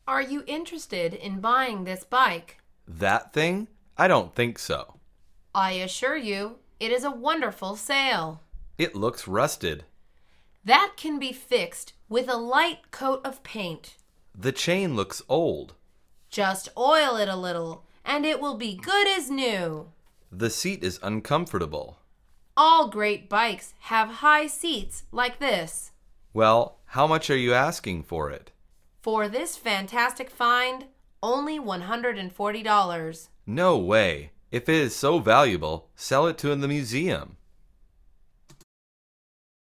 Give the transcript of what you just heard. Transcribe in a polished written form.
Are you interested in buying this bike? That thing? I don't think so. I assure you, it is a wonderful sale. It looks rusted. That can be fixed with a light coat of paint. The chain looks old. Just oil it a little, and it will be good as new. The seat is uncomfortable. All great bikes have high seats like this. Well, how much are you asking for it? For this fantastic find, only $140. No way. If it is so valuable, sell it to the museum.